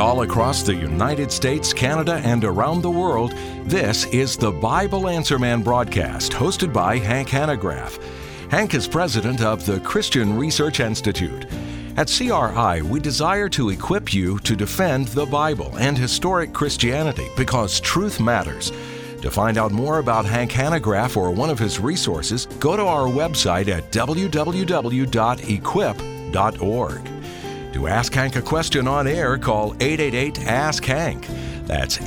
all across the United States, Canada, and around the world, this is the Bible Answer Man broadcast, hosted by Hank Hanegraaff. Hank is president of the Christian Research Institute. At CRI, we desire to equip you to defend the Bible and historic Christianity because truth matters. To find out more about Hank Hanegraaff or one of his resources, go to our website at www.equip.org. To ask Hank a question on air, call 888-ASK-HANK. That's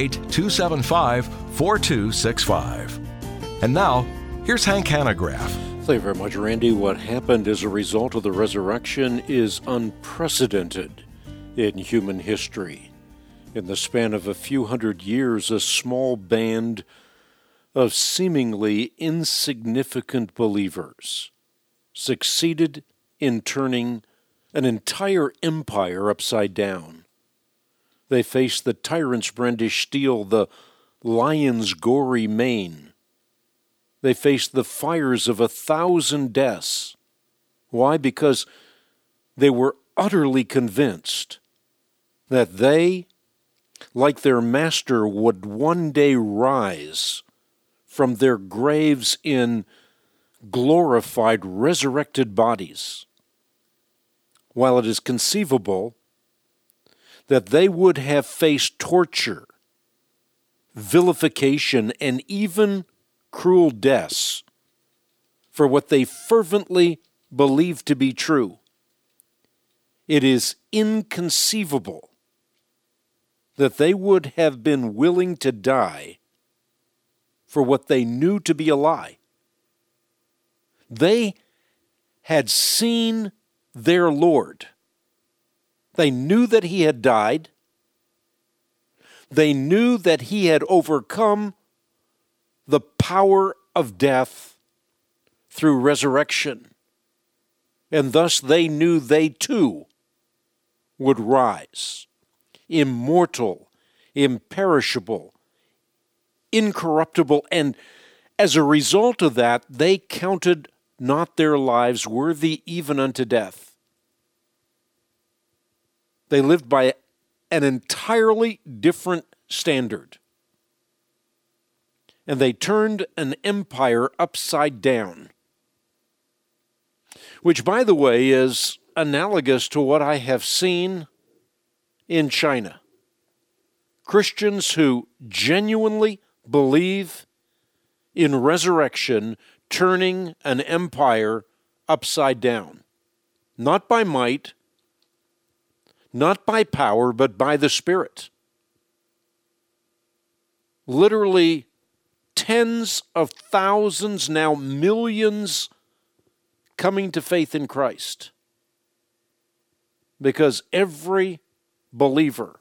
888-275-4265. And now, here's Hank Hanegraaff. Thank you very much, Randy. What happened as a result of the resurrection is unprecedented in human history. In the span of a few hundred years, a small band of seemingly insignificant believers succeeded in turning an entire empire upside down. They faced the tyrant's brandished steel, the lion's gory mane. They faced the fires of 1,000 deaths. Why? Because they were utterly convinced that they, like their master, would one day rise from their graves in glorified, resurrected bodies. While it is conceivable that they would have faced torture, vilification, and even cruel deaths for what they fervently believed to be true, it is inconceivable that they would have been willing to die for what they knew to be a lie. They had seen their Lord. They knew that he had died. They knew that he had overcome the power of death through resurrection. And thus they knew they too would rise, immortal, imperishable, incorruptible, and as a result of that, they counted not their lives worthy even unto death. They lived by an entirely different standard. And they turned an empire upside down, which, by the way, is analogous to what I have seen in China. Christians who genuinely believe in resurrection turning an empire upside down. Not by might, not by power, but by the Spirit. Literally tens of thousands, now millions, coming to faith in Christ. Because every believer,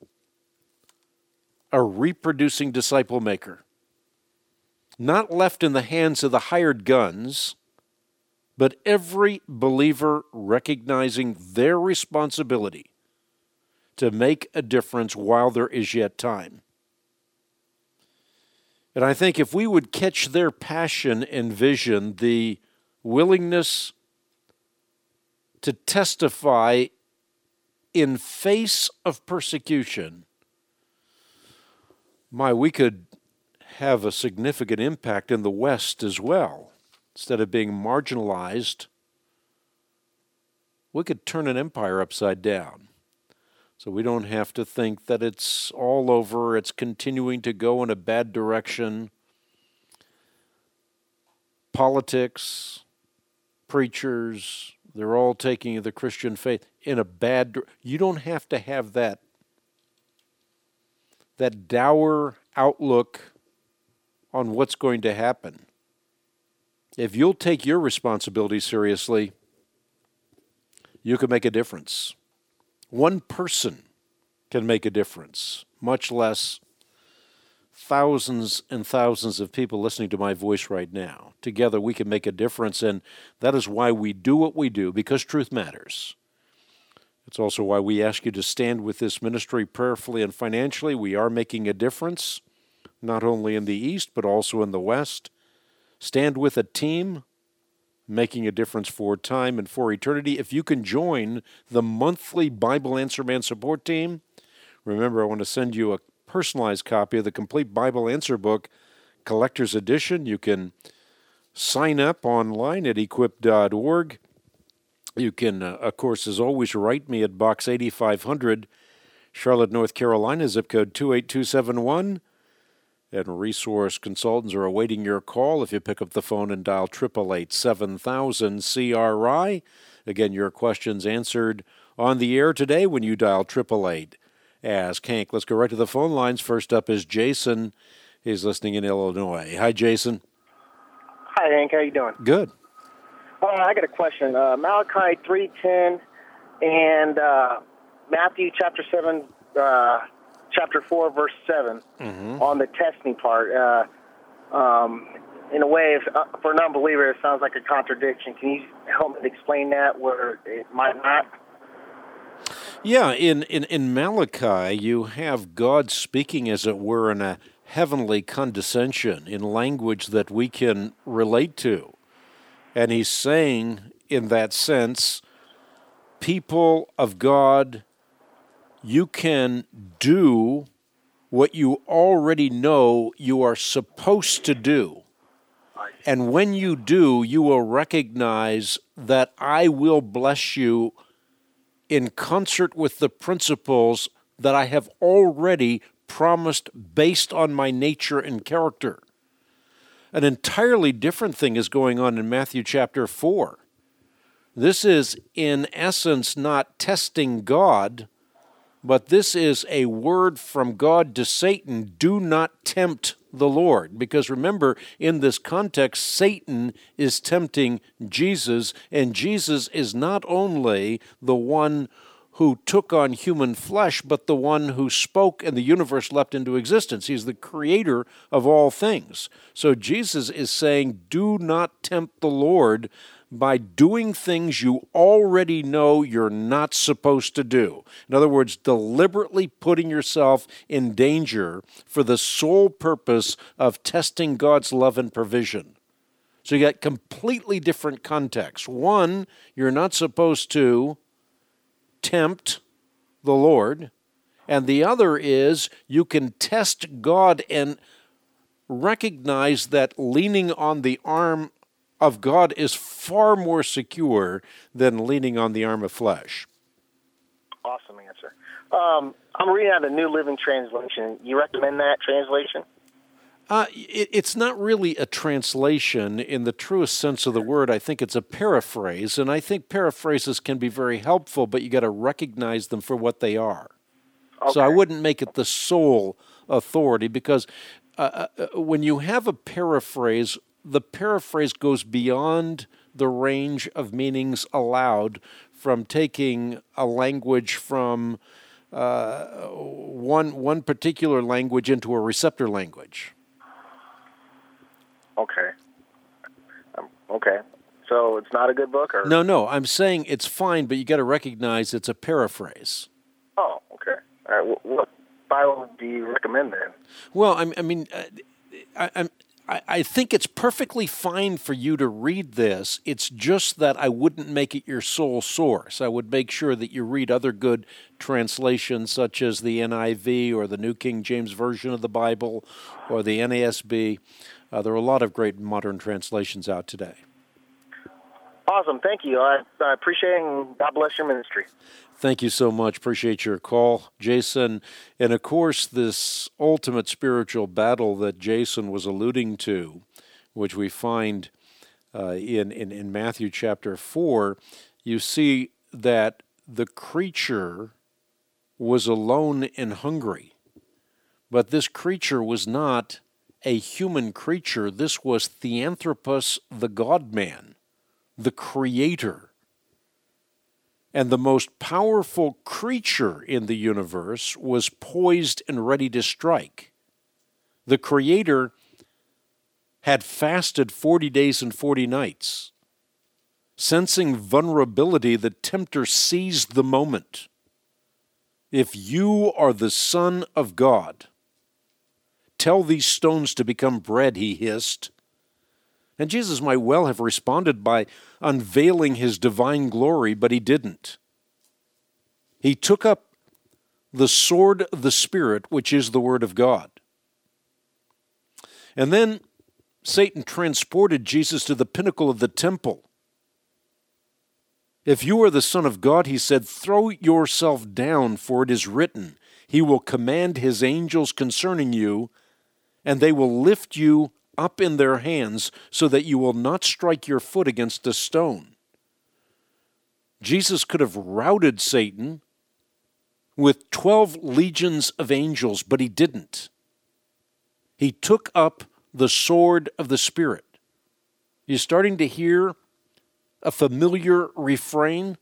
a reproducing disciple maker, not left in the hands of the hired guns, but every believer recognizing their responsibility to make a difference while there is yet time. And I think if we would catch their passion and vision, the willingness to testify in face of persecution, we could have a significant impact in the West as well. Instead of being marginalized, we could turn an empire upside down. So we don't have to think that it's all over, it's continuing to go in a bad direction. Politics, preachers, they're all taking the Christian faith in a bad direction. You don't have to have that dour outlook on what's going to happen. If you'll take your responsibility seriously, you can make a difference. One person can make a difference, much less thousands and thousands of people listening to my voice right now. Together we can make a difference, and that is why we do what we do, because truth matters. It's also why we ask you to stand with this ministry prayerfully and financially. We are making a difference, not only in the East, but also in the West. Stand with a team, making a difference for time and for eternity. If you can join the monthly Bible Answer Man support team, Remember, I want to send you a personalized copy of the Complete Bible Answer Book, Collector's Edition. You can sign up online at equip.org. You can, of course, as always, write me at Box 8500, Charlotte, North Carolina, zip code 28271. And resource consultants are awaiting your call if you pick up the phone and dial 888-7000-CRI. Again, your questions answered on the air today when you dial 888 Ask Hank. Let's go right to the phone lines. First up is Jason. He's listening in Illinois. Hi, Jason. Hi, Hank. How you doing? Good. I got a question. Malachi 3:10 and Matthew chapter 7, chapter 4, verse 7 on the testing part. In a way, for an unbeliever, it sounds like a contradiction. Can you help me explain that where it might not? Yeah, in Malachi, you have God speaking, as it were, in a heavenly condescension, in language that we can relate to. And he's saying, in that sense, people of God, you can do what you already know you are supposed to do. And when you do, you will recognize that I will bless you in concert with the principles that I have already promised based on my nature and character. An entirely different thing is going on in Matthew chapter 4. This is, in essence, not testing God, but this is a word from God to Satan: do not tempt the Lord. Because remember, in this context, Satan is tempting Jesus, and Jesus is not only the one who took on human flesh, but the one who spoke and the universe leapt into existence. He's the creator of all things. So Jesus is saying, do not tempt the Lord by doing things you already know you're not supposed to do. In other words, deliberately putting yourself in danger for the sole purpose of testing God's love and provision. So you got completely different contexts. One, you're not supposed to tempt the Lord, and the other is you can test God and recognize that leaning on the arm of God is far more secure than leaning on the arm of flesh. Awesome answer. I'm reading out a New Living Translation. You recommend that translation? It's not really a translation in the truest sense of the word. I think it's a paraphrase, and I think paraphrases can be very helpful, but you got to recognize them for what they are. Okay. So I wouldn't make it the sole authority, because when you have a paraphrase, the paraphrase goes beyond the range of meanings allowed from taking a language from one particular language into a receptor language. Okay. Okay. So it's not a good book? Or? No. I'm saying it's fine, but you got to recognize it's a paraphrase. Oh, okay. All right. What Bible do you recommend then? Well, I think it's perfectly fine for you to read this. It's just that I wouldn't make it your sole source. I would make sure that you read other good translations, such as the NIV or the New King James Version of the Bible or the NASB. There are a lot of great modern translations out today. Awesome. Thank you. I appreciate it, and God bless your ministry. Thank you so much. Appreciate your call, Jason. And, of course, this ultimate spiritual battle that Jason was alluding to, which we find in Matthew chapter 4, you see that the creature was alone and hungry. But this creature was not a human creature. This was Theanthropos, the God-man, the creator. And the most powerful creature in the universe was poised and ready to strike. The Creator had fasted 40 days and 40 nights. Sensing vulnerability, the tempter seized the moment. If you are the Son of God, tell these stones to become bread, he hissed. And Jesus might well have responded by unveiling his divine glory, but he didn't. He took up the sword of the Spirit, which is the Word of God. And then Satan transported Jesus to the pinnacle of the temple. If you are the Son of God, he said, throw yourself down, for it is written, he will command his angels concerning you, and they will lift you up in their hands so that you will not strike your foot against a stone. Jesus could have routed Satan with 12 legions of angels, but he didn't. He took up the sword of the Spirit. You're starting to hear a familiar refrain?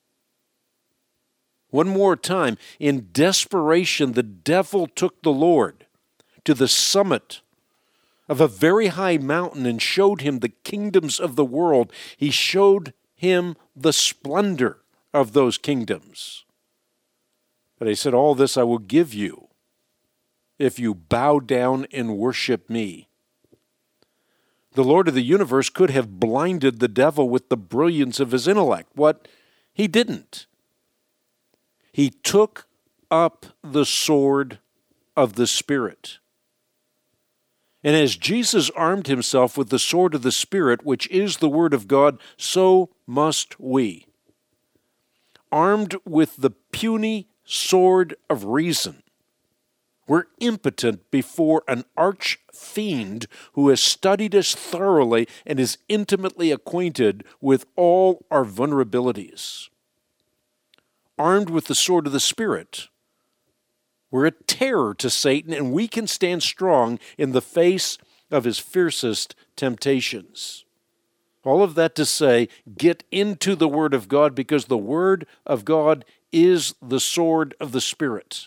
One more time. In desperation, the devil took the Lord to the summit of a very high mountain and showed him the kingdoms of the world. He showed him the splendor of those kingdoms. But he said, all this I will give you if you bow down and worship me. The Lord of the universe could have blinded the devil with the brilliance of his intellect. What? He didn't. He took up the sword of the Spirit. And as Jesus armed himself with the sword of the Spirit, which is the Word of God, so must we. Armed with the puny sword of reason, we're impotent before an arch-fiend who has studied us thoroughly and is intimately acquainted with all our vulnerabilities. Armed with the sword of the Spirit, we're a terror to Satan, and we can stand strong in the face of his fiercest temptations. All of that to say, get into the Word of God, because the Word of God is the sword of the Spirit.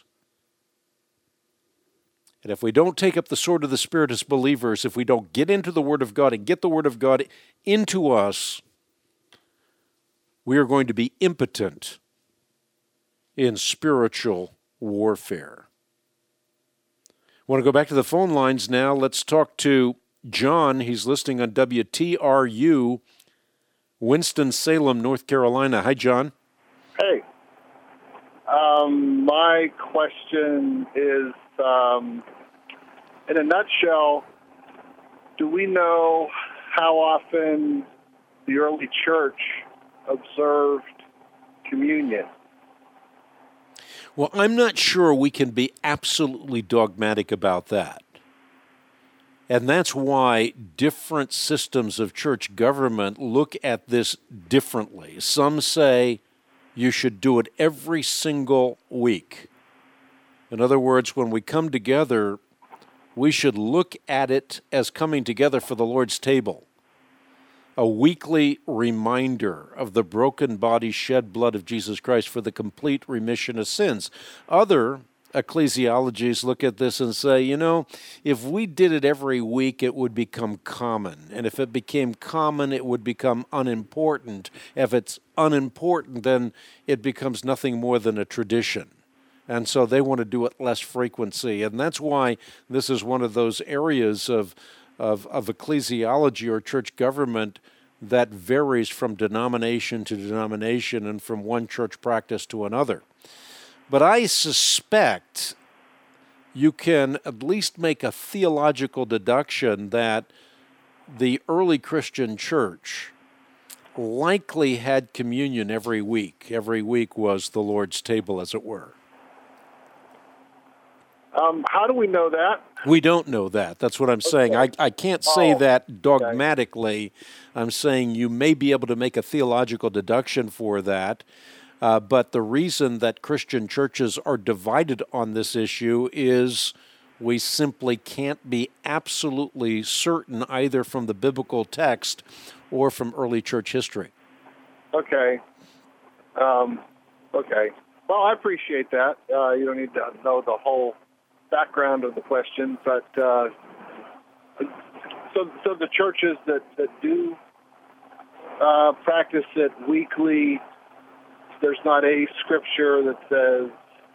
And if we don't take up the sword of the Spirit as believers, if we don't get into the Word of God and get the Word of God into us, we are going to be impotent in spiritual warfare. I want to go back to the phone lines now. Let's talk to John. He's listening on WTRU, Winston-Salem, North Carolina. Hi, John. Hey. My question is, in a nutshell, do we know how often the early church observed communion? Well, I'm not sure we can be absolutely dogmatic about that. And that's why different systems of church government look at this differently. Some say you should do it every single week. In other words, when we come together, we should look at it as coming together for the Lord's table. A weekly reminder of the broken body, shed blood of Jesus Christ for the complete remission of sins. Other ecclesiologies look at this and say, if we did it every week, it would become common. And if it became common, it would become unimportant. If it's unimportant, then it becomes nothing more than a tradition. And so they want to do it less frequency. And that's why this is one of those areas of ecclesiology or church government that varies from denomination to denomination and from one church practice to another. But I suspect you can at least make a theological deduction that the early Christian church likely had communion every week. Every week was the Lord's table, as it were. How do we know that? We don't know that. That's what I'm saying. I can't say that dogmatically. I'm saying you may be able to make a theological deduction for that. But the reason that Christian churches are divided on this issue is we simply can't be absolutely certain either from the biblical text or from early church history. Okay. Well, I appreciate that. You don't need to know the whole background of the question, but so the churches that do practice it weekly, there's not a scripture that says,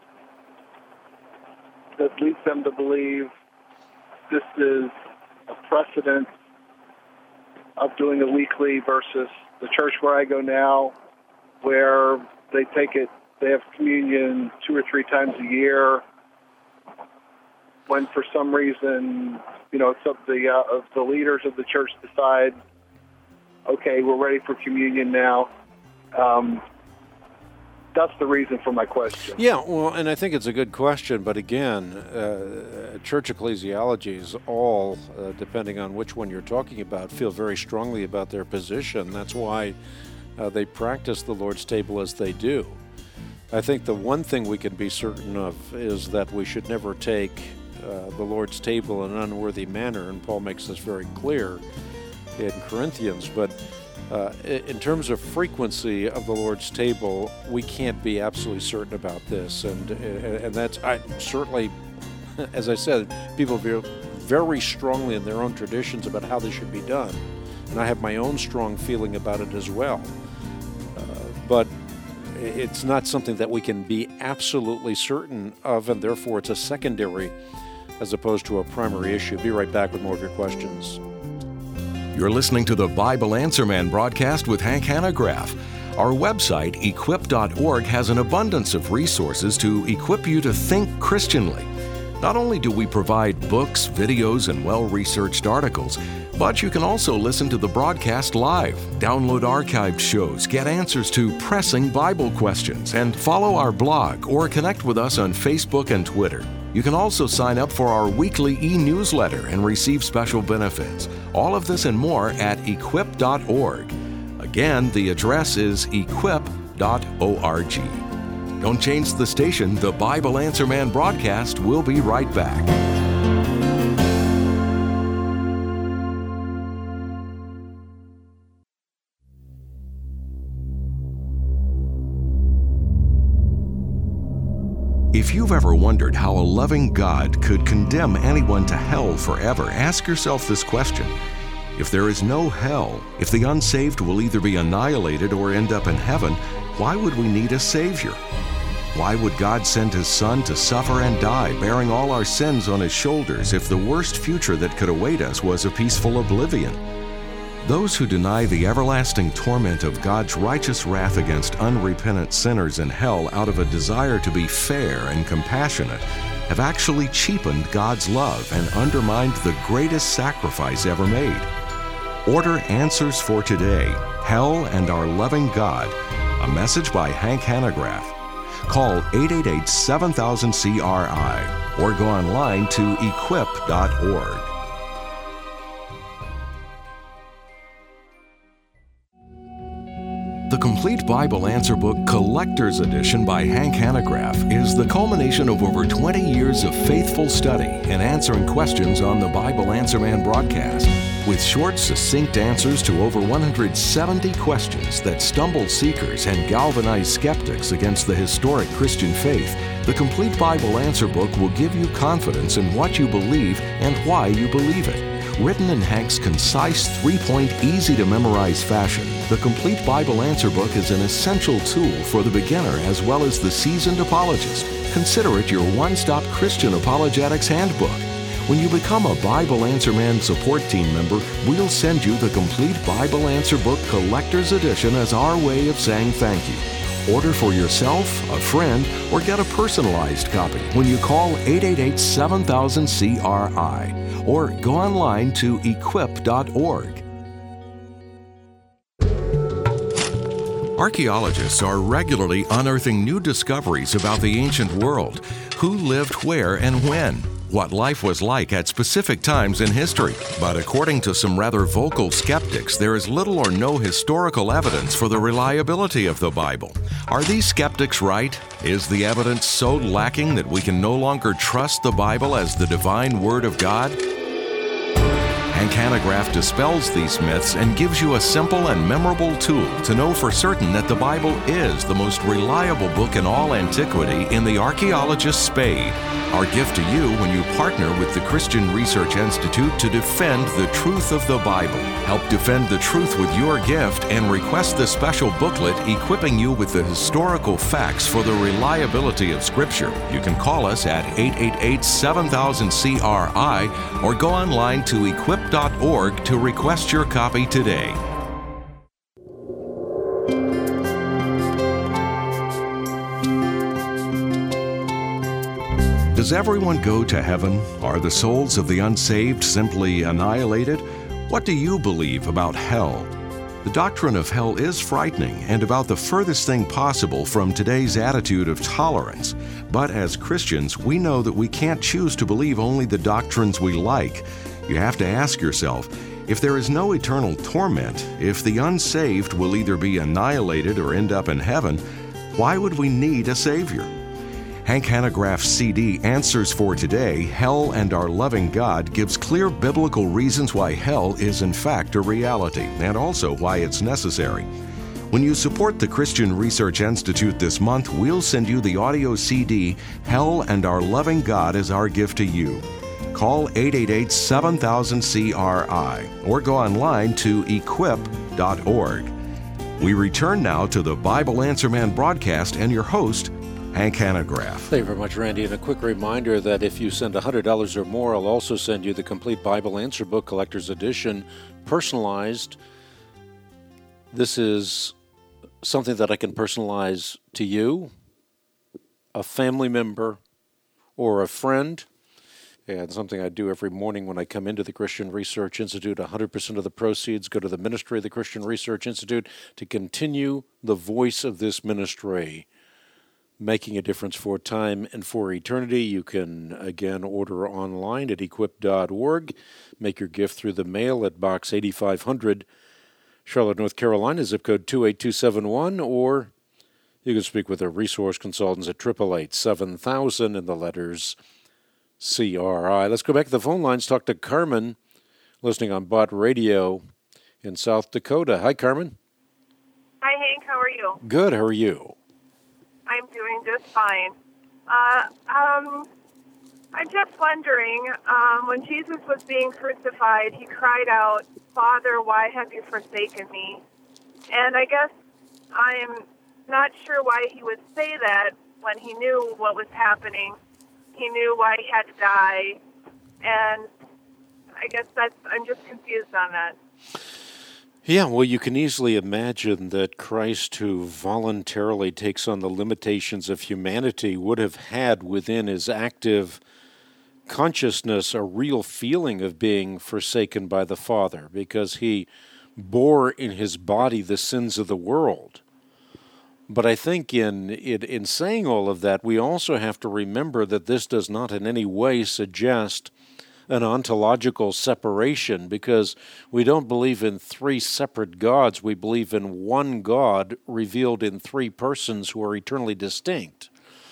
that leads them to believe this is a precedent of doing it weekly versus the church where I go now, where they take it they have communion 2 or 3 times a year. When for some reason, some of the leaders of the church decide, okay, we're ready for communion now. That's the reason for my question. Yeah, well, and I think it's a good question, but again, church ecclesiologies all, depending on which one you're talking about, feel very strongly about their position. That's why they practice the Lord's table as they do. I think the one thing we can be certain of is that we should never take the Lord's table in an unworthy manner, and Paul makes this very clear in Corinthians, but in terms of frequency of the Lord's table, we can't be absolutely certain about this, and that's certainly, as I said, people feel very strongly in their own traditions about how this should be done, and I have my own strong feeling about it as well. But it's not something that we can be absolutely certain of, and therefore it's a secondary as opposed to a primary issue. Be right back with more of your questions. You're listening to the Bible Answer Man broadcast with Hank Hanegraaff. Our website, equip.org, has an abundance of resources to equip you to think Christianly. Not only do we provide books, videos, and well-researched articles, but you can also listen to the broadcast live, download archived shows, get answers to pressing Bible questions, and follow our blog or connect with us on Facebook and Twitter. You can also sign up for our weekly e-newsletter and receive special benefits. All of this and more at equip.org. Again, the address is equip.org. Don't change the station. The Bible Answer Man broadcast will be right back. If you've ever wondered how a loving God could condemn anyone to hell forever, ask yourself this question. If there is no hell, if the unsaved will either be annihilated or end up in heaven, why would we need a Savior? Why would God send His Son to suffer and die, bearing all our sins on His shoulders, if the worst future that could await us was a peaceful oblivion? Those who deny the everlasting torment of God's righteous wrath against unrepentant sinners in hell out of a desire to be fair and compassionate have actually cheapened God's love and undermined the greatest sacrifice ever made. Order Answers for Today, Hell and Our Loving God, a message by Hank Hanegraaff. Call 888-7000-CRI or go online to equip.org. The Complete Bible Answer Book Collector's Edition by Hank Hanegraaff is the culmination of over 20 years of faithful study and answering questions on the Bible Answer Man broadcast. With short, succinct answers to over 170 questions that stumble seekers and galvanize skeptics against the historic Christian faith, the Complete Bible Answer Book will give you confidence in what you believe and why you believe it. Written in Hank's concise, 3-point, easy-to-memorize fashion, the Complete Bible Answer Book is an essential tool for the beginner as well as the seasoned apologist. Consider it your one-stop Christian apologetics handbook. When you become a Bible Answer Man support team member, we'll send you the Complete Bible Answer Book Collector's Edition as our way of saying thank you. Order for yourself, a friend, or get a personalized copy when you call 888-7000-CRI or go online to equip.org. Archaeologists are regularly unearthing new discoveries about the ancient world. Who lived where and when? What life was like at specific times in history. But according to some rather vocal skeptics, there is little or no historical evidence for the reliability of the Bible. Are these skeptics right? Is the evidence so lacking that we can no longer trust the Bible as the divine Word of God? Hank Hanegraaff dispels these myths and gives you a simple and memorable tool to know for certain that the Bible is the most reliable book in all antiquity in the archaeologist's spade. Our gift to you when you partner with the Christian Research Institute to defend the truth of the Bible. Help defend the truth with your gift and request the special booklet equipping you with the historical facts for the reliability of Scripture. You can call us at 888-7000-CRI or go online to equip.org to request your copy today. Does everyone go to heaven? Are the souls of the unsaved simply annihilated? What do you believe about hell? The doctrine of hell is frightening and about the furthest thing possible from today's attitude of tolerance. But as Christians, we know that we can't choose to believe only the doctrines we like. You have to ask yourself, if there is no eternal torment, if the unsaved will either be annihilated or end up in heaven, why would we need a Savior? Hank Hanegraaff's CD, Answers for Today, Hell and Our Loving God, gives clear biblical reasons why hell is in fact a reality, and also why it's necessary. When you support the Christian Research Institute this month, we'll send you the audio CD, Hell and Our Loving God, as our gift to you. Call 888-7000-CRI or go online to equip.org. We return now to the Bible Answer Man broadcast and your host, Hank Hanegraaff. Thank you very much, Randy. And a quick reminder that if you send $100 or more, I'll also send you the complete Bible Answer Book Collector's Edition, personalized. This is something that I can personalize to you, a family member, or a friend. And something I do every morning when I come into the Christian Research Institute. 100% of the proceeds go to the ministry of the Christian Research Institute to continue the voice of this ministry, making a difference for time and for eternity. You can, again, order online at equip.org. Make your gift through the mail at Box 8500, Charlotte, North Carolina, zip code 28271, or you can speak with our resource consultants at 888-7000 in the letters CRI. Let's go back to the phone lines, talk to Carmen, listening on Bott Radio in South Dakota. Hi, Carmen. Hi, Hank. How are you? Good. How are you? I'm doing just fine. I'm just wondering, when Jesus was being crucified, he cried out, "Father, why have you forsaken me?" And I guess I'm not sure why he would say that when he knew what was happening. He knew why he had to die, and I guess I'm just confused on that. Yeah, well, you can easily imagine that Christ, who voluntarily takes on the limitations of humanity, would have had within his active consciousness a real feeling of being forsaken by the Father, because he bore in his body the sins of the world. But I think in saying all of that, we also have to remember that this does not in any way suggest an ontological separation, because we don't believe in three separate gods. We believe in one God revealed in three persons who are eternally distinct.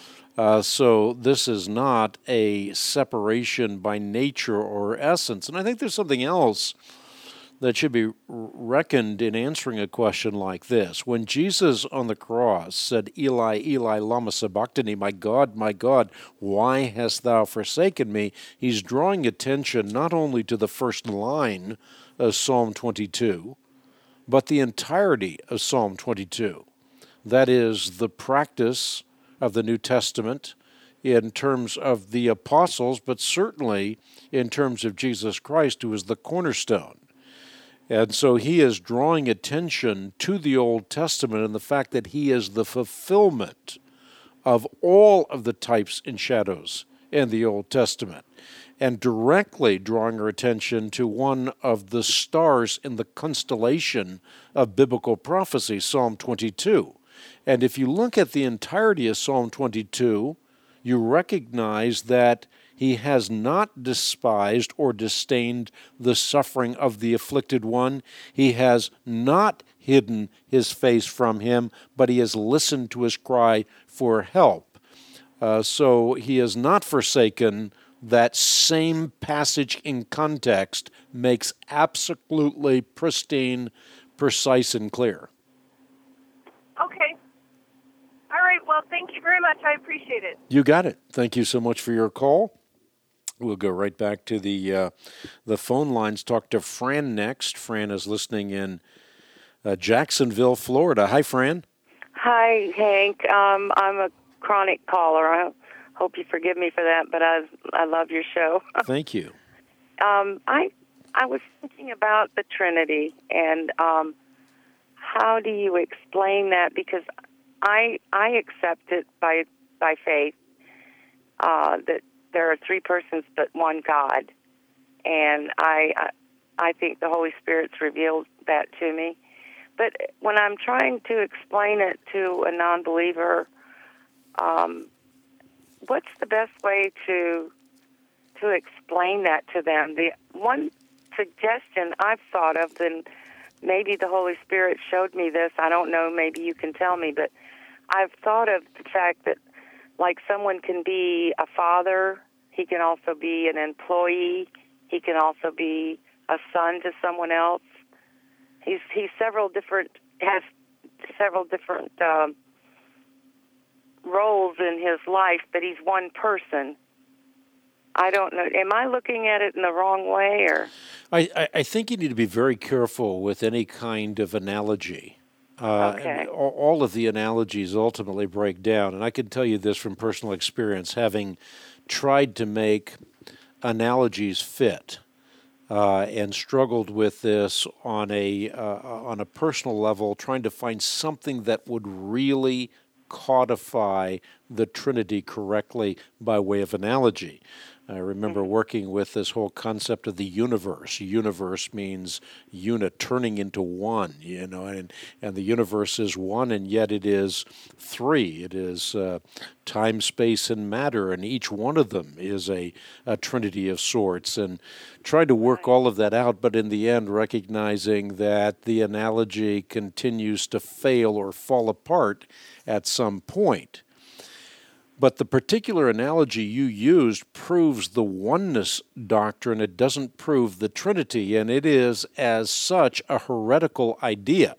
So this is not a separation by nature or essence. And I think there's something else that should be reckoned in answering a question like this. When Jesus on the cross said, "Eli, Eli, lama sabachthani," my God, why hast thou forsaken me?" He's drawing attention not only to the first line of Psalm 22, but the entirety of Psalm 22. That is the practice of the New Testament in terms of the apostles, but certainly in terms of Jesus Christ, who is the cornerstone. And so he is drawing attention to the Old Testament and the fact that he is the fulfillment of all of the types and shadows in the Old Testament, and directly drawing our attention to one of the stars in the constellation of biblical prophecy, Psalm 22. And if you look at the entirety of Psalm 22, you recognize that he has not despised or disdained the suffering of the afflicted one. He has not hidden his face from him, but he has listened to his cry for help. So he has not forsaken. That same passage in context makes absolutely pristine, precise, and clear. Okay. All right. Well, thank you very much. I appreciate it. You got it. Thank you so much for your call. We'll go right back to the phone lines. Talk to Fran next. Fran is listening in Jacksonville, Florida. Hi, Fran. Hi, Hank. I'm a chronic caller. I hope you forgive me for that, but I love your show. Thank you. I was thinking about the Trinity, and how do you explain that? Because I accept it by faith that there are three persons but one God. And I think the Holy Spirit's revealed that to me. But when I'm trying to explain it to a non-believer, what's the best way to explain that to them? The one suggestion I've thought of, and maybe the Holy Spirit showed me this, I don't know, maybe you can tell me, but I've thought of the fact that, like, someone can be a father, he can also be an employee, he can also be a son to someone else. He's has several different roles in his life, but he's one person. I don't know. Am I looking at it in the wrong way, or? I think you need to be very careful with any kind of analogy. Okay. All of the analogies ultimately break down, and I can tell you this from personal experience, having tried to make analogies fit and struggled with this on a personal level, trying to find something that would really codify the Trinity correctly by way of analogy. I remember working with this whole concept of the universe. Universe means unit, turning into one, and the universe is one, and yet it is three. It is time, space, and matter, and each one of them is a trinity of sorts, and trying to work all of that out, but in the end recognizing that the analogy continues to fail or fall apart at some point. But the particular analogy you used proves the oneness doctrine. It doesn't prove the Trinity, and it is, as such, a heretical idea.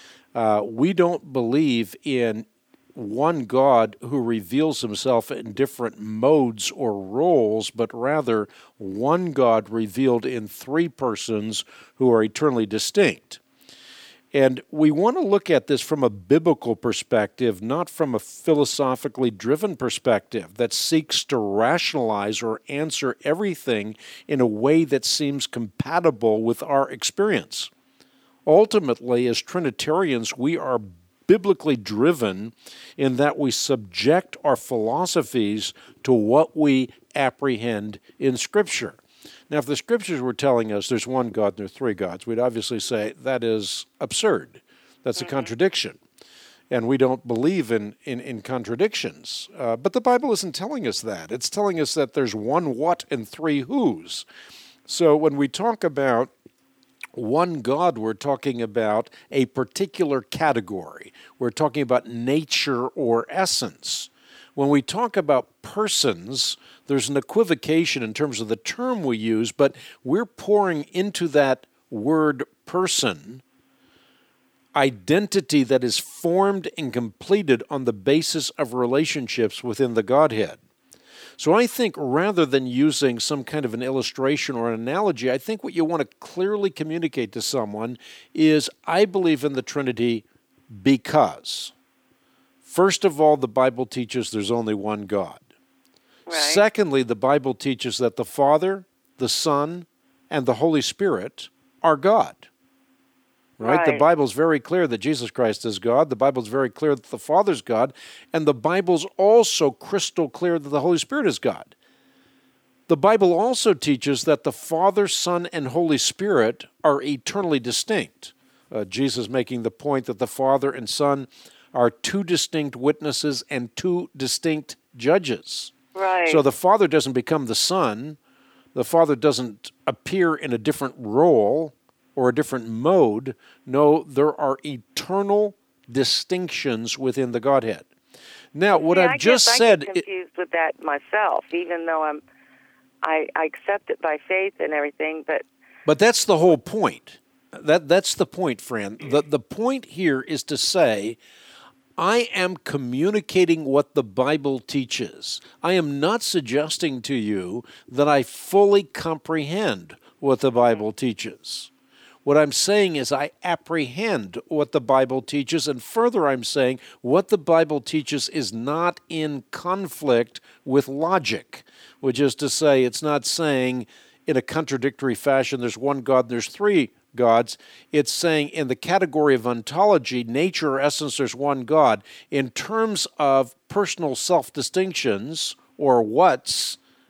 We don't believe in one God who reveals himself in different modes or roles, but rather one God revealed in three persons who are eternally distinct. And we want to look at this from a biblical perspective, not from a philosophically driven perspective that seeks to rationalize or answer everything in a way that seems compatible with our experience. Ultimately, as Trinitarians, we are biblically driven in that we subject our philosophies to what we apprehend in Scripture. Now, if the Scriptures were telling us there's one God and there are three gods, we'd obviously say that is absurd. That's a contradiction. And we don't believe in contradictions. But the Bible isn't telling us that. It's telling us that there's one what and three whos. So when we talk about one God, we're talking about a particular category. We're talking about nature or essence. When we talk about persons, there's an equivocation in terms of the term we use, but we're pouring into that word person identity that is formed and completed on the basis of relationships within the Godhead. So I think rather than using some kind of an illustration or an analogy, I think what you want to clearly communicate to someone is, I believe in the Trinity because, first of all, the Bible teaches there's only one God. Right. Secondly, the Bible teaches that the Father, the Son, and the Holy Spirit are God. Right? The Bible's very clear that Jesus Christ is God. The Bible's very clear that the Father's God. And the Bible's also crystal clear that the Holy Spirit is God. The Bible also teaches that the Father, Son, and Holy Spirit are eternally distinct. Jesus making the point that the Father and Son are two distinct witnesses and two distinct judges. Right. So the Father doesn't become the Son. The Father doesn't appear in a different role or a different mode. No, there are eternal distinctions within the Godhead. Now, what I've just said... I get confused with that myself, even though I accept it by faith and everything, but... But that's the whole point. That's the point, Fran. The point here is to say, I am communicating what the Bible teaches. I am not suggesting to you that I fully comprehend what the Bible teaches. What I'm saying is I apprehend what the Bible teaches, and further I'm saying what the Bible teaches is not in conflict with logic, which is to say it's not saying in a contradictory fashion there's one God and there's three gods. It's saying in the category of ontology, nature or essence, there's one God. In terms of personal self-distinctions or whats,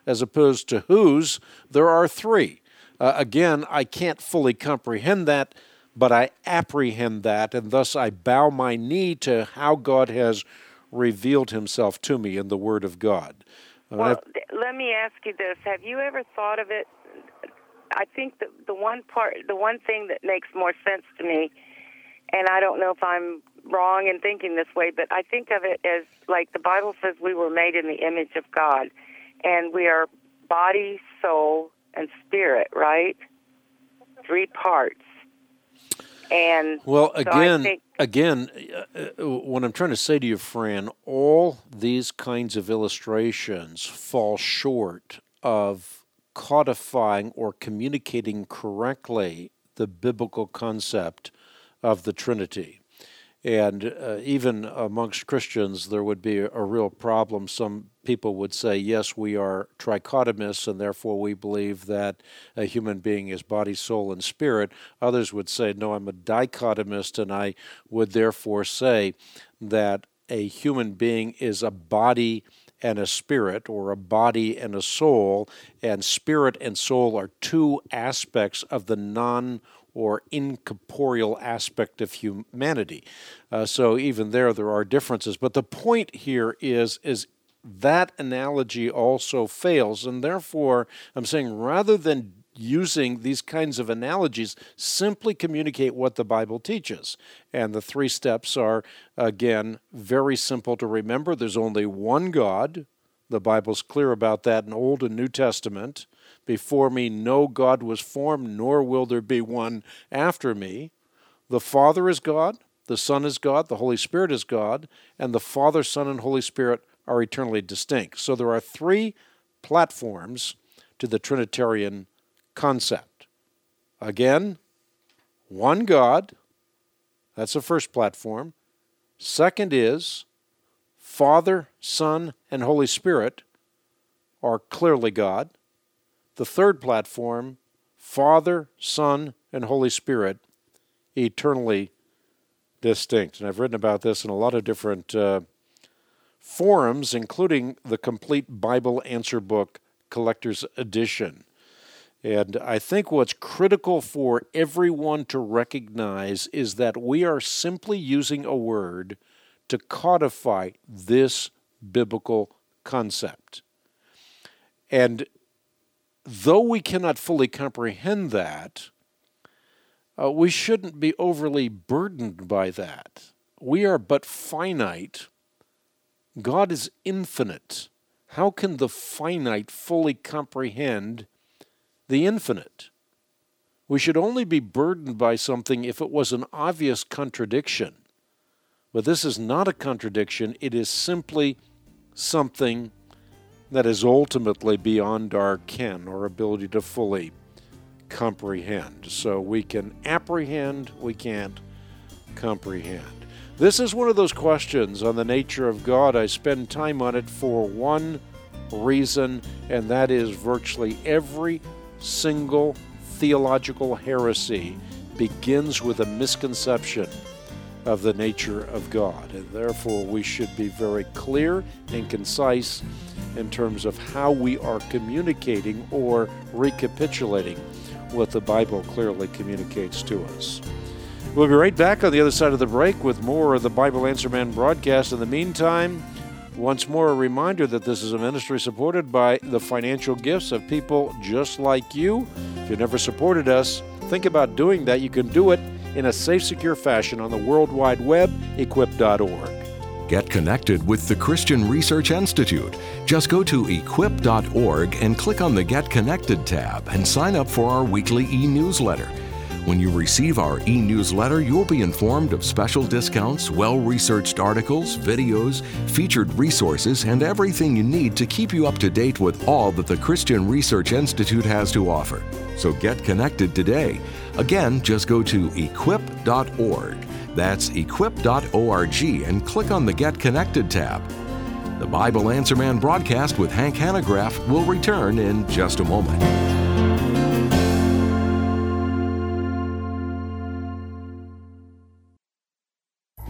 as opposed to whose, there are three. Again, I can't fully comprehend that, but I apprehend that, and thus I bow my knee to how God has revealed himself to me in the Word of God. Well, let me ask you this. Have you ever thought of it? I think the one thing that makes more sense to me, and I don't know if I'm wrong in thinking this way, but I think of it as like the Bible says we were made in the image of God, and we are body, soul, and spirit, right? 3 parts. And well, so again, what I'm trying to say to you, Fran, all these kinds of illustrations fall short of codifying or communicating correctly the biblical concept of the Trinity. And even amongst Christians, there would be a real problem. Some people would say, yes, we are trichotomists, and therefore we believe that a human being is body, soul, and spirit. Others would say, no, I'm a dichotomist, and I would therefore say that a human being is a body and a spirit, or a body and a soul, and spirit and soul are 2 aspects of the or incorporeal aspect of humanity. So even there are differences. But the point here is that analogy also fails, and therefore I'm saying rather than using these kinds of analogies, simply communicate what the Bible teaches. And the 3 steps are, again, very simple to remember. There's only one God. The Bible's clear about that in Old and New Testament. Before me no God was formed, nor will there be one after me. The Father is God, the Son is God, the Holy Spirit is God, and the Father, Son, and Holy Spirit are eternally distinct. So there are 3 platforms to the Trinitarian concept. Again, one God, that's the first platform. Second is Father, Son, and Holy Spirit are clearly God. The third platform, Father, Son, and Holy Spirit, eternally distinct. And I've written about this in a lot of different forums, including the Complete Bible Answer Book Collector's Edition. And I think what's critical for everyone to recognize is that we are simply using a word to codify this biblical concept. And though we cannot fully comprehend that, we shouldn't be overly burdened by that. We are but finite. God is infinite. How can the finite fully comprehend the infinite? We should only be burdened by something if it was an obvious contradiction. But this is not a contradiction. It is simply something that is ultimately beyond our ken or ability to fully comprehend. So we can apprehend, we can't comprehend. This is one of those questions on the nature of God. I spend time on it for one reason, and that is virtually every single theological heresy begins with a misconception of the nature of God. And therefore, we should be very clear and concise in terms of how we are communicating or recapitulating what the Bible clearly communicates to us. We'll be right back on the other side of the break with more of the Bible Answer Man broadcast. In the meantime, once more, a reminder that this is a ministry supported by the financial gifts of people just like you. If you've never supported us, think about doing that. You can do it in a safe, secure fashion on the World Wide Web, equip.org. Get connected with the Christian Research Institute. Just go to equip.org and click on the Get Connected tab and sign up for our weekly e-newsletter. When you receive our e-newsletter, you'll be informed of special discounts, well-researched articles, videos, featured resources, and everything you need to keep you up to date with all that the Christian Research Institute has to offer. So get connected today. Again, just go to equip.org. That's equip.org and click on the Get Connected tab. The Bible Answer Man broadcast with Hank Hanegraaff will return in just a moment.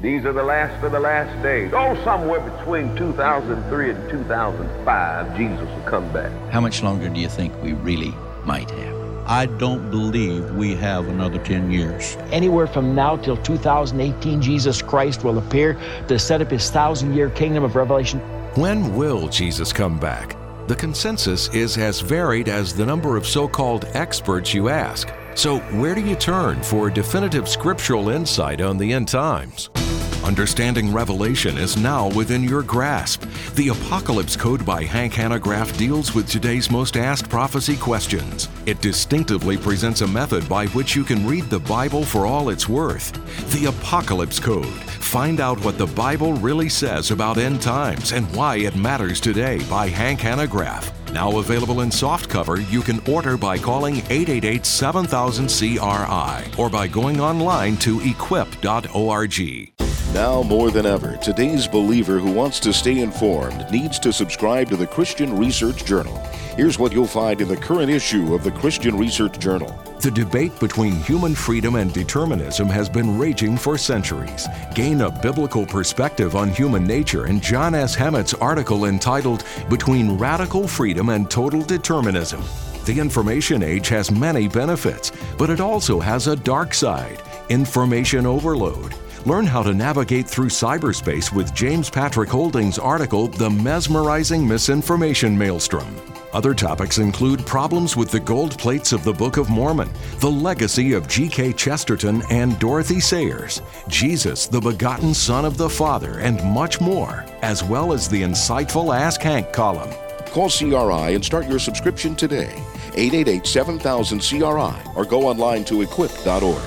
These are the last of the last days. Oh, somewhere between 2003 and 2005, Jesus will come back. How much longer do you think we really might have? I don't believe we have another 10 years. Anywhere from now till 2018, Jesus Christ will appear to set up his 1,000-year kingdom of Revelation. When will Jesus come back? The consensus is as varied as the number of so-called experts you ask. So where do you turn for definitive scriptural insight on the end times? Understanding Revelation is now within your grasp. The Apocalypse Code by Hank Hanegraaff deals with today's most asked prophecy questions. It distinctively presents a method by which you can read the Bible for all it's worth. The Apocalypse Code. Find out what the Bible really says about end times and why it matters today by Hank Hanegraaff. Now available in softcover, you can order by calling 888-7000-CRI or by going online to equip.org. Now more than ever, today's believer who wants to stay informed needs to subscribe to the Christian Research Journal. Here's what you'll find in the current issue of the Christian Research Journal. The debate between human freedom and determinism has been raging for centuries. Gain a biblical perspective on human nature in John S. Hemmett's article entitled Between Radical Freedom and Total Determinism. The information age has many benefits, but it also has a dark side, information overload. Learn how to navigate through cyberspace with James Patrick Holding's article, The Mesmerizing Misinformation Maelstrom. Other topics include problems with the gold plates of the Book of Mormon, the legacy of G.K. Chesterton and Dorothy Sayers, Jesus, the begotten Son of the Father, and much more, as well as the insightful Ask Hank column. Call CRI and start your subscription today. 888-7000-CRI or go online to equip.org.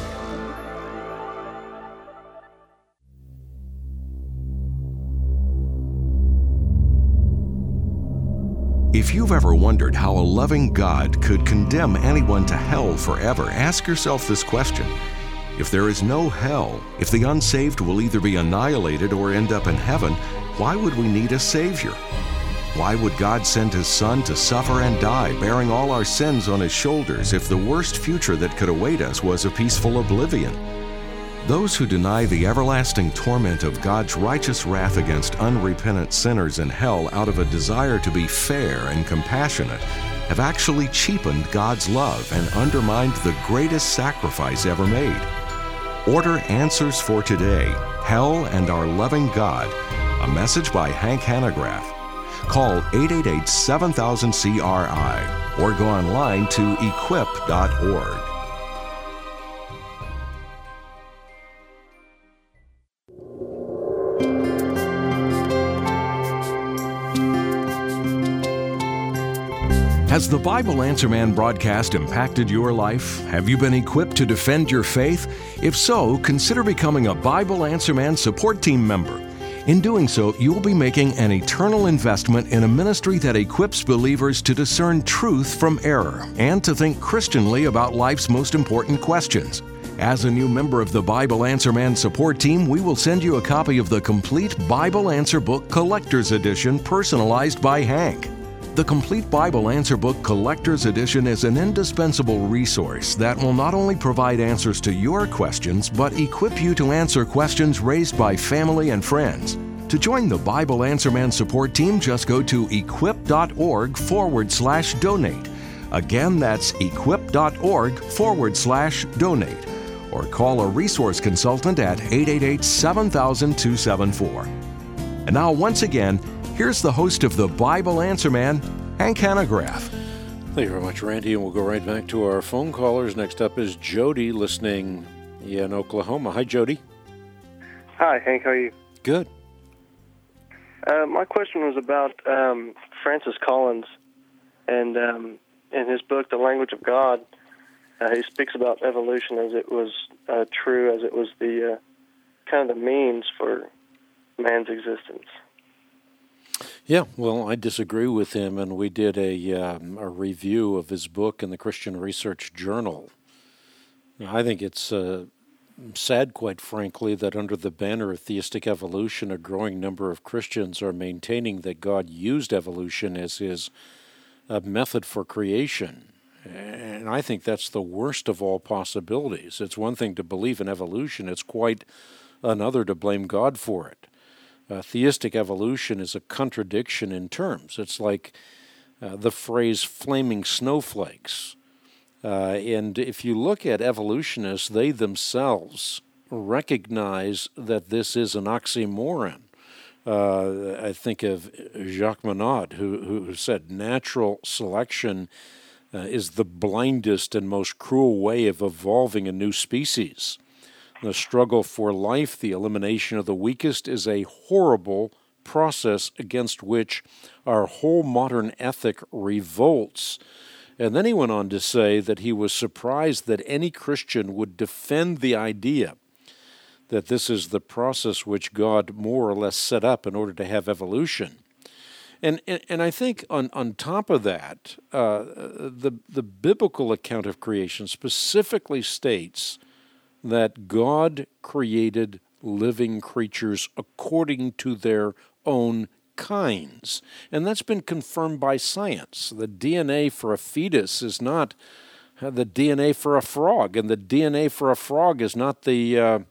If you've ever wondered how a loving God could condemn anyone to hell forever, ask yourself this question. If there is no hell, if the unsaved will either be annihilated or end up in heaven, why would we need a Savior? Why would God send His Son to suffer and die, bearing all our sins on His shoulders, if the worst future that could await us was a peaceful oblivion? Those who deny the everlasting torment of God's righteous wrath against unrepentant sinners in hell out of a desire to be fair and compassionate have actually cheapened God's love and undermined the greatest sacrifice ever made. Order Answers for Today, Hell and Our Loving God, a message by Hank Hanegraaff. Call 888-7000-CRI or go online to equip.org. Has the Bible Answer Man broadcast impacted your life? Have you been equipped to defend your faith? If so, consider becoming a Bible Answer Man support team member. In doing so, you will be making an eternal investment in a ministry that equips believers to discern truth from error and to think Christianly about life's most important questions. As a new member of the Bible Answer Man support team, we will send you a copy of the complete Bible Answer Book Collector's Edition personalized by Hank. The Complete Bible Answer Book Collector's Edition is an indispensable resource that will not only provide answers to your questions, but equip you to answer questions raised by family and friends. To join the Bible Answer Man support team, just go to equip.org/donate. Again, that's equip.org/donate. Or call a resource consultant at 888-7000-274. And now, once again, here's the host of the Bible Answer Man, Hank Hanegraaff. Thank you very much, Randy, and we'll go right back to our phone callers. Next up is Jody, listening in Oklahoma. Hi, Jody. Hi, Hank. How are you? Good. My question was about Francis Collins, and in his book, The Language of God, he speaks about evolution as it was true, as it was the kind of the means for man's existence. Yeah, well, I disagree with him, and we did a review of his book in the Christian Research Journal. I think it's sad, quite frankly, that under the banner of theistic evolution, a growing number of Christians are maintaining that God used evolution as his method for creation. And I think that's the worst of all possibilities. It's one thing to believe in evolution. It's quite another to blame God for it. Theistic evolution is a contradiction in terms. It's like the phrase flaming snowflakes. And if you look at evolutionists, they themselves recognize that this is an oxymoron. I think of Jacques Monod, who said natural selection is the blindest and most cruel way of evolving a new species. The struggle for life, the elimination of the weakest, is a horrible process against which our whole modern ethic revolts. And then he went on to say that he was surprised that any Christian would defend the idea that this is the process which God more or less set up in order to have evolution. And I think on top of that, the biblical account of creation specifically states that God created living creatures according to their own kinds. And that's been confirmed by science. The DNA for a fetus is not the DNA for a frog, and the DNA for a frog is not the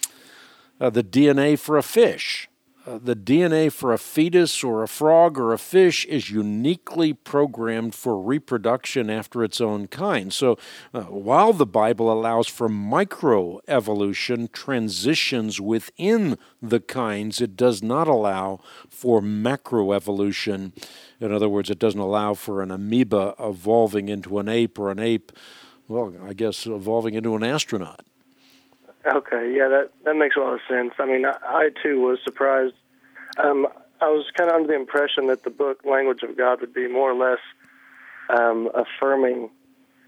DNA for a fish. The DNA for a fetus or a frog or a fish is uniquely programmed for reproduction after its own kind. So while the Bible allows for microevolution, transitions within the kinds, it does not allow for macroevolution. In other words, it doesn't allow for an amoeba evolving into an ape or an ape, well, I guess, evolving into an astronaut. Okay, yeah, that makes a lot of sense. I mean, I too was surprised. I was kind of under the impression that the book Language of God would be more or less affirming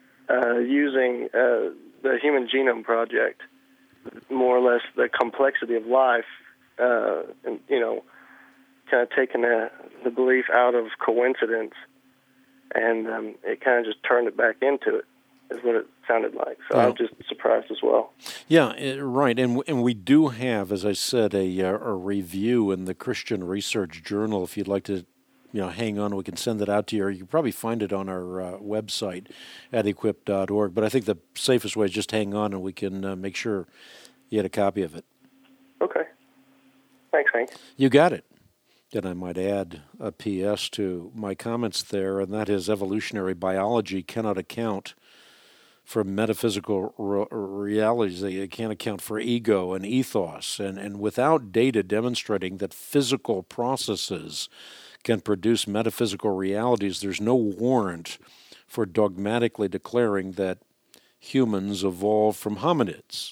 using the Human Genome Project, more or less the complexity of life, and, you know, kind of taking the belief out of coincidence, and it kind of just turned it back into it, is what it sounded like. So I was just surprised as well. Yeah, right. And we do have, as I said, a review in the Christian Research Journal. If you'd like to, hang on, we can send it out to you. Or you can probably find it on our website at equip.org. But I think the safest way is just hang on, and we can make sure you get a copy of it. Okay. Thanks, Hank. You got it. And I might add a P.S. to my comments there, and that is evolutionary biology cannot account for metaphysical realities. They can't account for ego and ethos. And without data demonstrating that physical processes can produce metaphysical realities, there's no warrant for dogmatically declaring that humans evolved from hominids.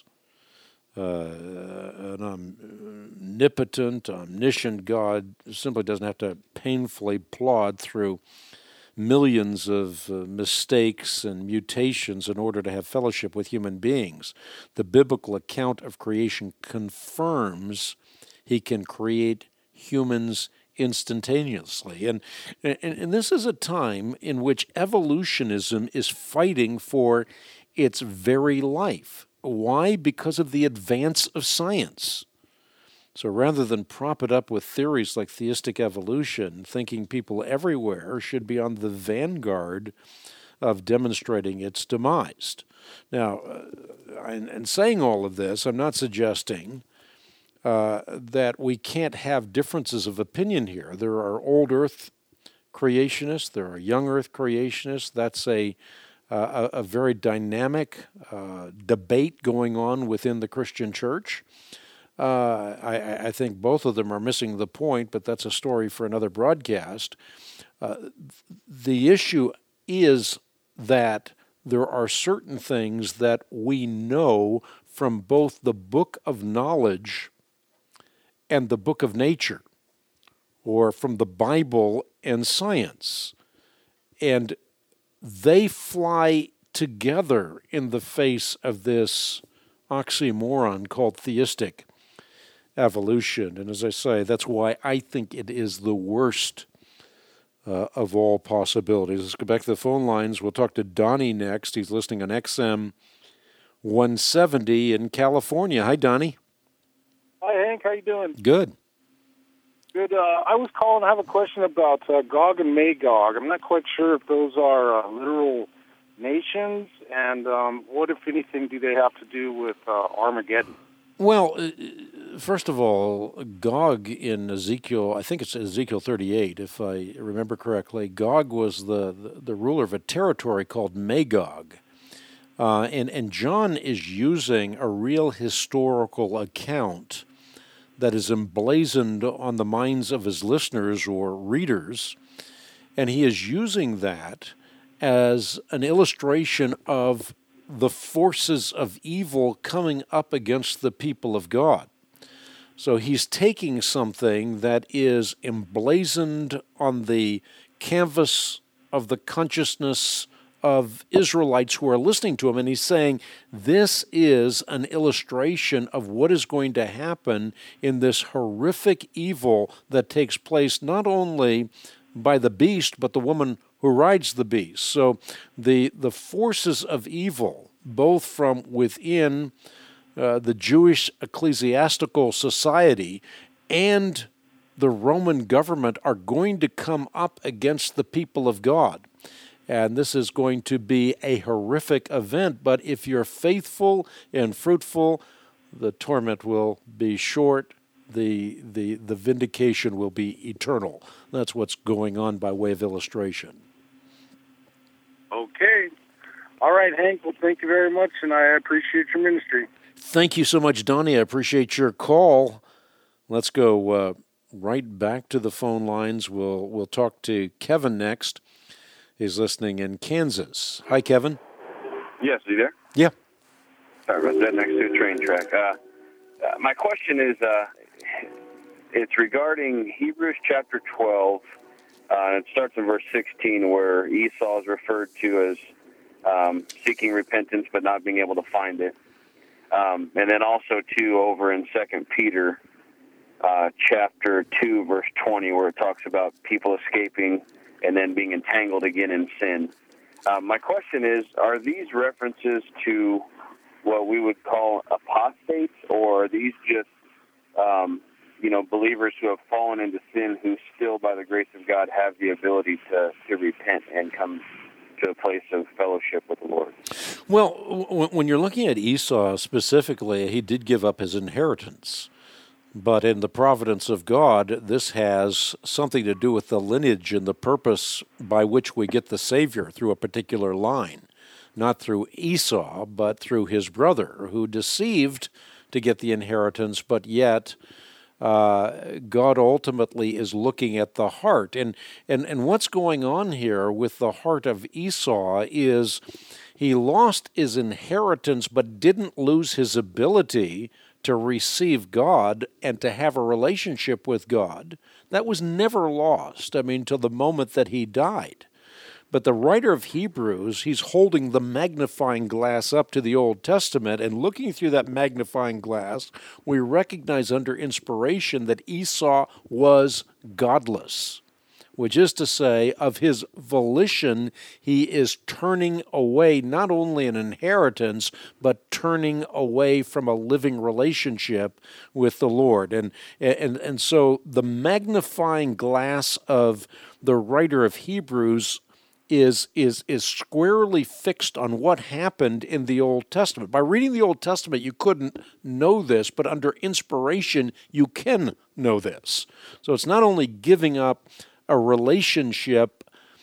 An omnipotent, omniscient God simply doesn't have to painfully plod through millions of mistakes and mutations in order to have fellowship with human beings. The biblical account of creation confirms he can create humans instantaneously. And this is a time in which evolutionism is fighting for its very life. Why? Because of the advance of science. So rather than prop it up with theories like theistic evolution, thinking people everywhere should be on the vanguard of demonstrating its demise. Now, in saying all of this, I'm not suggesting that we can't have differences of opinion here. There are old earth creationists, there are young earth creationists. That's a very dynamic debate going on within the Christian church. I think both of them are missing the point, but that's a story for another broadcast. The issue is that there are certain things that we know from both the book of knowledge and the book of nature, or from the Bible and science. And they fly together in the face of this oxymoron called theistic evolution. And as I say, that's why I think it is the worst of all possibilities. Let's go back to the phone lines. We'll talk to Donnie next. He's listening on XM 170 in California. Hi, Donnie. Hi, Hank. How you doing? Good. Good. I was calling. I have a question about Gog and Magog. I'm not quite sure if those are literal nations, and what, if anything, do they have to do with Armageddon? Well, first of all, Gog in Ezekiel, I think it's Ezekiel 38, if I remember correctly, Gog was the ruler of a territory called Magog. And John is using a real historical account that is emblazoned on the minds of his listeners or readers, and he is using that as an illustration of the forces of evil coming up against the people of God. So he's taking something that is emblazoned on the canvas of the consciousness of Israelites who are listening to him, and he's saying, this is an illustration of what is going to happen in this horrific evil that takes place not only by the beast, but the woman who rides the beast. So the forces of evil, both from within the Jewish ecclesiastical society and the Roman government, are going to come up against the people of God. And this is going to be a horrific event, but if you're faithful and fruitful, the torment will be short, the vindication will be eternal. That's what's going on by way of illustration. Okay. All right, Hank. Well, thank you very much, and I appreciate your ministry. Thank you so much, Donnie. I appreciate your call. Let's go right back to the phone lines. We'll talk to Kevin next. He's listening in Kansas. Hi, Kevin. Yes, are you there? Yeah. Sorry about that, next to a train track. My question is, it's regarding Hebrews chapter 12. It starts in verse 16, where Esau is referred to as seeking repentance but not being able to find it. And then also, too, over in 2 Peter chapter 2, verse 20, where it talks about people escaping and then being entangled again in sin. My question is, are these references to what we would call apostates, or are these just, believers who have fallen into sin who still, by the grace of God, have the ability to repent and come to a place of fellowship with the Lord? Well, when you're looking at Esau specifically, he did give up his inheritance. But in the providence of God, this has something to do with the lineage and the purpose by which we get the Savior through a particular line. Not through Esau, but through his brother, who deceived to get the inheritance, but yet God ultimately is looking at the heart. And what's going on here with the heart of Esau is he lost his inheritance but didn't lose his ability to receive God and to have a relationship with God. That was never lost, till the moment that he died. But the writer of Hebrews, he's holding the magnifying glass up to the Old Testament, and looking through that magnifying glass, we recognize under inspiration that Esau was godless, which is to say, of his volition, he is turning away not only an inheritance, but turning away from a living relationship with the Lord. And so the magnifying glass of the writer of Hebrews is squarely fixed on what happened in the Old Testament. By reading the Old Testament, you couldn't know this, but under inspiration, you can know this. So it's not only giving up a relationship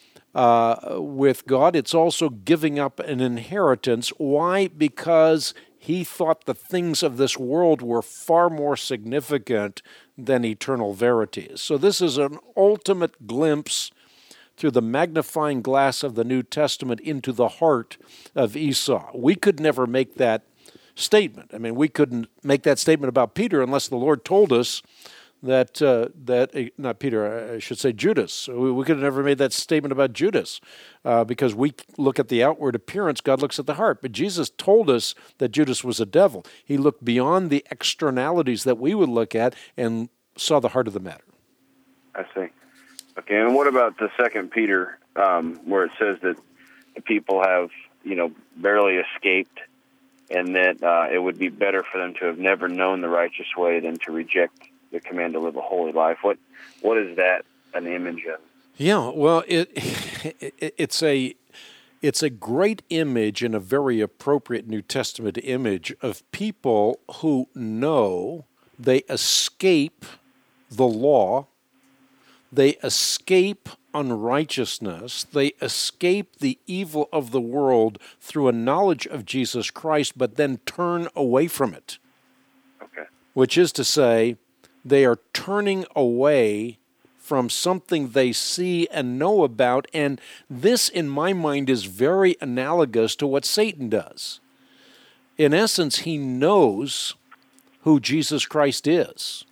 with God, it's also giving up an inheritance. Why? Because he thought the things of this world were far more significant than eternal verities. So this is an ultimate glimpse through the magnifying glass of the New Testament into the heart of Esau. We could never make that statement. We couldn't make that statement about Peter unless the Lord told us that not Peter, I should say Judas. We could have never made that statement about Judas because we look at the outward appearance, God looks at the heart. But Jesus told us that Judas was a devil. He looked beyond the externalities that we would look at and saw the heart of the matter. I see. Okay, and what about the 2 Peter, where it says that the people have, barely escaped, and that it would be better for them to have never known the righteous way than to reject the command to live a holy life? What is that an image of? Yeah, well, it's a great image and a very appropriate New Testament image of people who know they escape the law, they escape unrighteousness, they escape the evil of the world through a knowledge of Jesus Christ, but then turn away from it. Okay. Which is to say, they are turning away from something they see and know about, and this, in my mind, is very analogous to what Satan does. In essence, he knows who Jesus Christ is.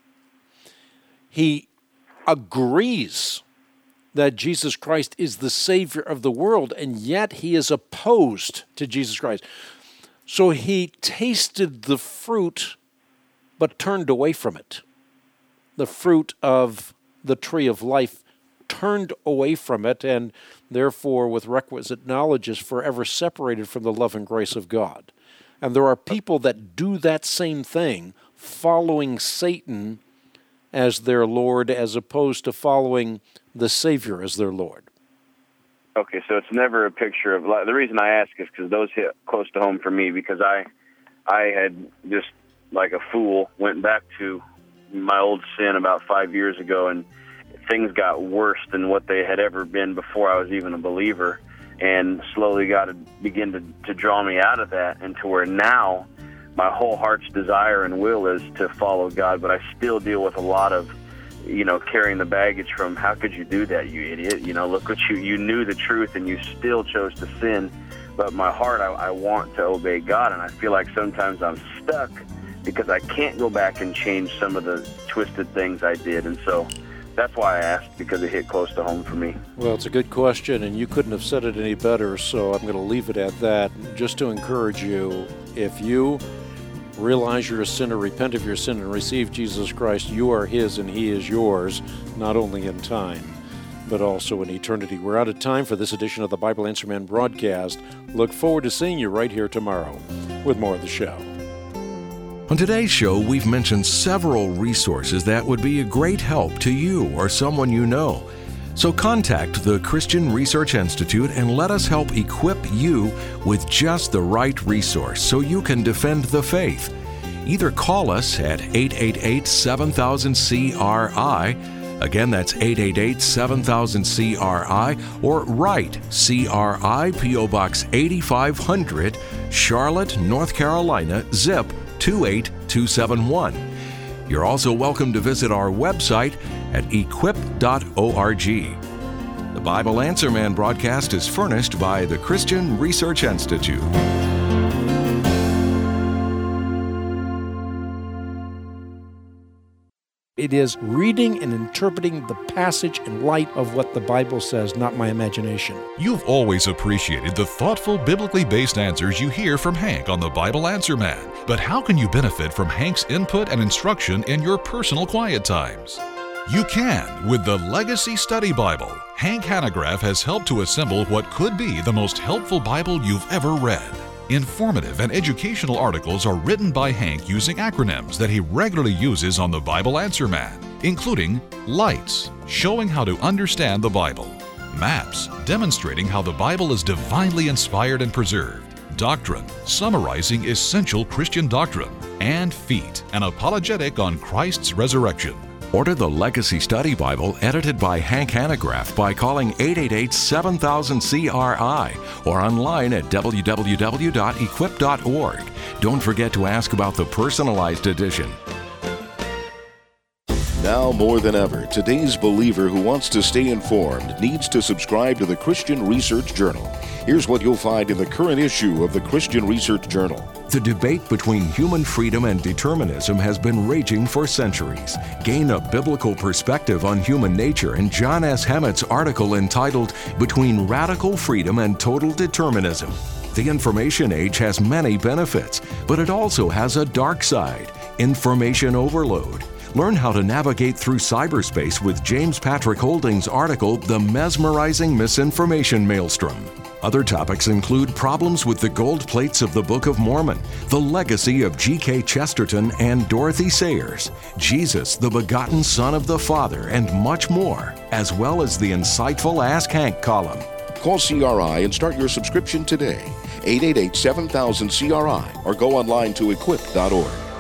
He agrees that Jesus Christ is the Savior of the world, and yet he is opposed to Jesus Christ. So he tasted the fruit, but turned away from it. The fruit of the tree of life, turned away from it, and therefore, with requisite knowledge, is forever separated from the love and grace of God. And there are people that do that same thing, following Satan as their Lord, as opposed to following the Savior as their Lord. Okay, so it's never a picture of... The reason I ask is because those hit close to home for me, because I had just, like a fool, went back to my old sin about 5 years ago, and things got worse than what they had ever been before I was even a believer, and slowly got to begin to draw me out of that, and to where now my whole heart's desire and will is to follow God, but I still deal with a lot of, carrying the baggage from, how could you do that, you idiot? Look what you knew the truth and you still chose to sin. But my heart, I want to obey God, and I feel like sometimes I'm stuck because I can't go back and change some of the twisted things I did. And so that's why I asked, because it hit close to home for me. Well, it's a good question, and you couldn't have said it any better, so I'm going to leave it at that. Just to encourage you, if you realize you're a sinner, repent of your sin, and receive Jesus Christ, you are His and He is yours, not only in time, but also in eternity. We're out of time for this edition of the Bible Answer Man broadcast. Look forward to seeing you right here tomorrow with more of the show. On today's show, we've mentioned several resources that would be a great help to you or someone you know. So contact the Christian Research Institute and let us help equip you with just the right resource so you can defend the faith. Either call us at 888-7000-CRI. Again, that's 888-7000-CRI, or write CRI, P.O. Box 8500, Charlotte, North Carolina, zip 28271. You're also welcome to visit our website at equip.org. The Bible Answer Man broadcast is furnished by the Christian Research Institute. It is reading and interpreting the passage in light of what the Bible says, not my imagination. You've always appreciated the thoughtful, biblically based answers you hear from Hank on the Bible Answer Man. But how can you benefit from Hank's input and instruction in your personal quiet times? You can with the Legacy Study Bible. Hank Hanegraaff has helped to assemble what could be the most helpful Bible you've ever read. Informative and educational articles are written by Hank using acronyms that he regularly uses on the Bible Answer Man, including LIGHTS, showing how to understand the Bible; MAPS, demonstrating how the Bible is divinely inspired and preserved; Doctrine, summarizing essential Christian doctrine; and FEET, an apologetic on Christ's resurrection. Order the Legacy Study Bible edited by Hank Hanegraaff by calling 888-7000-CRI or online at www.equip.org. Don't forget to ask about the personalized edition. Now more than ever, today's believer who wants to stay informed needs to subscribe to the Christian Research Journal. Here's what you'll find in the current issue of the Christian Research Journal. The debate between human freedom and determinism has been raging for centuries. Gain a biblical perspective on human nature in John S. Hammett's article entitled Between Radical Freedom and Total Determinism. The information age has many benefits, but it also has a dark side: information overload. Learn how to navigate through cyberspace with James Patrick Holding's article, The Mesmerizing Misinformation Maelstrom. Other topics include problems with the gold plates of the Book of Mormon, the legacy of G.K. Chesterton and Dorothy Sayers, Jesus, the begotten Son of the Father, and much more, as well as the insightful Ask Hank column. Call CRI and start your subscription today. 888-7000-CRI or go online to equip.org.